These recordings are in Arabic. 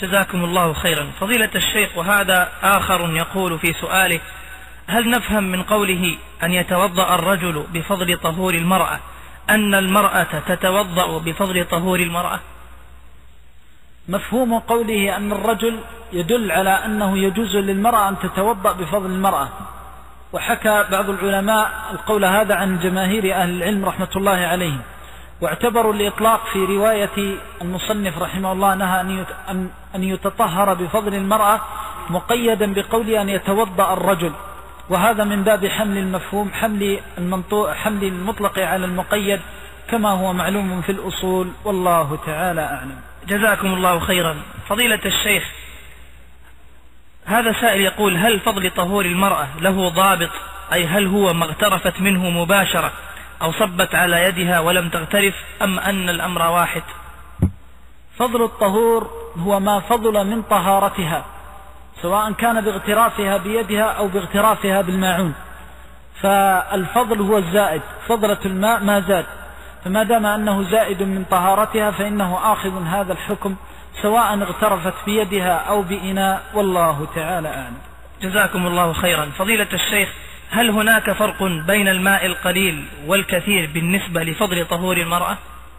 جزاكم الله خيرا. فضيلة الشيخ، وهذا آخر يقول في سؤاله: هل نفهم من قوله أن يتوضأ الرجل بفضل طهور المرأة أن المرأة تتوضأ بفضل طهور المرأة؟ مفهوم قوله أن الرجل يدل على أنه يجوز للمرأة أن تتوضأ بفضل المرأة، وحكى بعض العلماء القول هذا عن جماهير أهل العلم رحمة الله عليهم، واعتبروا الإطلاق في رواية المصنف رحمه الله نهى أن يتطهر بفضل المرأة مقيدا بقوله أن يتوضأ الرجل، وهذا من باب حمل المفهوم، حمل المطلق على المقيد كما هو معلوم في الأصول، والله تعالى أعلم. جزاكم الله خيرا. فضيلة الشيخ، هذا سائل يقول: هل فضل طهور المرأة له ضابط؟ أي هل هو ما اغترفت منه مباشرة أو صبت على يدها ولم تغترف، أم أن الأمر واحد؟ فضل الطهور هو ما فضل من طهارتها، سواء كان باغترافها بيدها أو باغترافها بالماعون، فالفضل هو الزائد، فضلة الماء ما زاد، فما دام أنه زائد من طهارتها فإنه آخذ هذا الحكم سواء اغترفت بيدها أو بإناء، والله تعالى أعلم. جزاكم الله خيرا. فضيلة الشيخ، هل هناك فرق بين الماء القليل والكثير بالنسبة لفضل طهور المرأة؟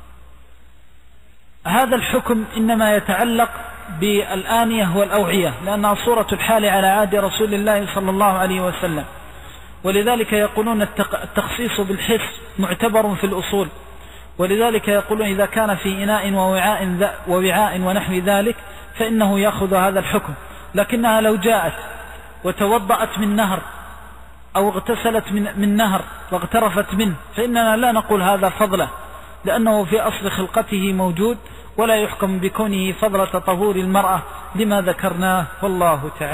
هذا الحكم إنما يتعلق بالآنية والأوعية، لأنها صورة الحال على عهد رسول الله صلى الله عليه وسلم، ولذلك يقولون التخصيص بالحس معتبر في الأصول، ولذلك يقولون إذا كان في إناء ووعاء ونحو ذلك فإنه يأخذ هذا الحكم. لكنها لو جاءت وتوضأت من نهر أو اغتسلت من نهر واغترفت منه فإننا لا نقول هذا فضله، لأنه في أصل خلقته موجود، ولا يحكم بكونه فضلة طهور المرأة لما ذكرناه، والله تعالى.